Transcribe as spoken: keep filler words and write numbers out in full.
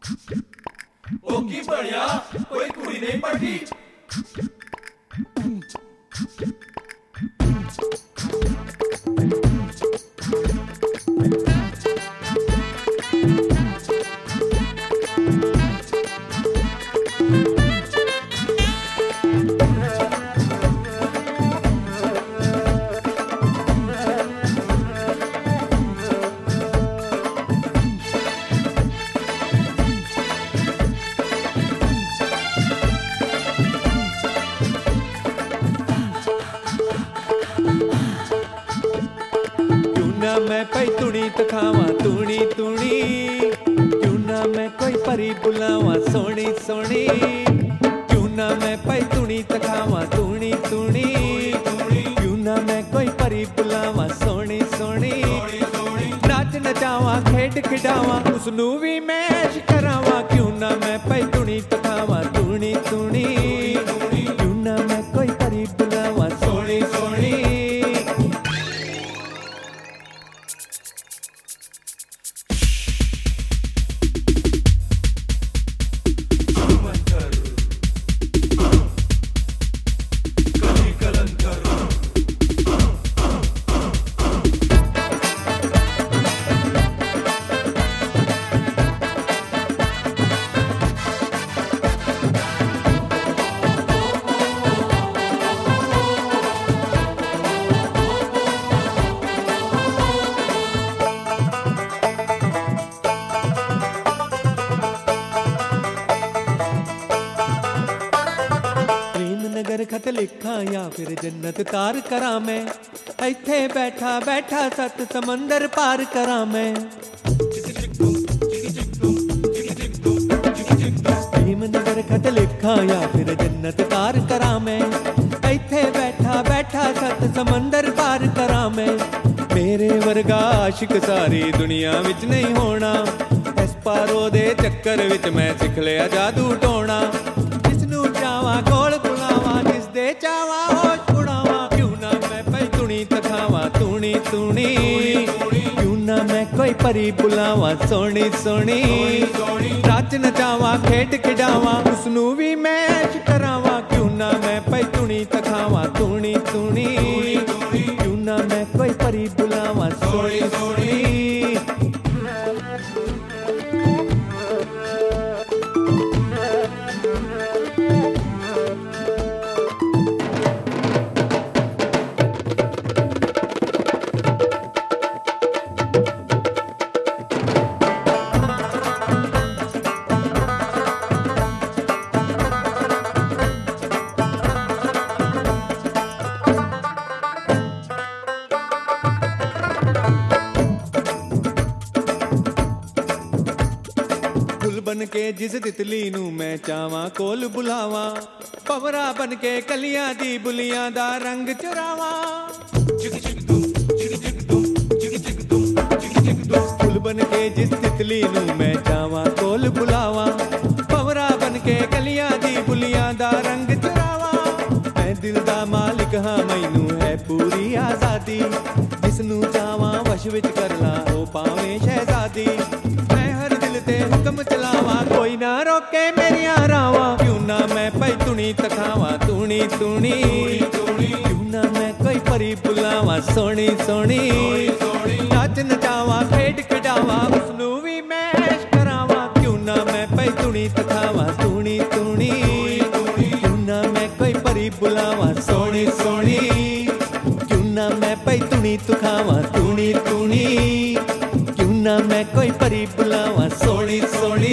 ओ की बढ़िया कोई कुड़ी नहीं पड़ी। मैं पई तुणी तखावा तुणी तुणी, क्यों ना मैं कोई परी बुलावा सोनी सोनी, क्यों ना मैं पई तुणी तखावा तुणी तुणी, क्यों ना मैं कोई परी बुलावा सोनी सोनी, नाच नचावा खेड खिडावा उसनू भी मैं ऐश करावा, क्यों ना मैं पई तुणी तखावा तुणी तुणी, क्यों ना मैं कोई परी बुलावा सोनी सोनी। खत लिखा या फिर जन्नत तार करा मैं, इत्थे बैठा बैठा सत समंदर पार करा मैं, भीमनगर खत लिखा या फिर जन्नत तार करा मैं, इत्थे बैठा बैठा सत समंदर पार करा मैं, मेरे वर्गा आशिक सारी दुनिया विच नहीं होना, इस पारो दे चक्कर विच मैं सिख लिया जादू टोना, जिसनू चावा कोल बुलावा दे चावा होश उड़ावा, क्यों ना मैं पई तुणी तखावा तुणी तुणी, क्यों ना मैं कोई परी बुलावा सोनी सोनी, नाच नचावा खेड खिडावा उसनू भी मैं ऐश करावा, क्यों ना मैं पई तुणी तखावा तुणी तुणी, क्यों ना मैं कोई परी बुलावा सोनी सोनी। बन के जिस तितली नू मैं चावा कोल बुलावा, पवरा बन के कलियां दी बुलियां दा रंग चुरावा, फुल बन के जिस तितली नू मैं चावा कोल बुलावा, पवरा बन के कलियां दी बुलियां दा रंग चुरावा, मैं दिल दा मालिक हां मैनू है पूरी आजादी, जिसनू चावा वश विच कर ला ओ पावे शहजादी, मैं हर दिल ते हुक्म चलावा कोई ना रोके मेरी रावा, क्यों ना मैं पई तुणी तखावा तुणी तुणी, क्यों ना मैं कोई परी बुलावा सोनी सोनी, नाच नचावा खेड खिडावा उसनू भी मैं ऐश करावा, क्यों ना मैं पई तुणी तखावा तुणी तुणी, क्यों ना मैं कोई परी बुलावा सोनी सोनी, क्यों ना मैं पई तुणी तखावा तुणी तुणी, क्यों ना मैं कोई परी बुलावा सोनी सोनी।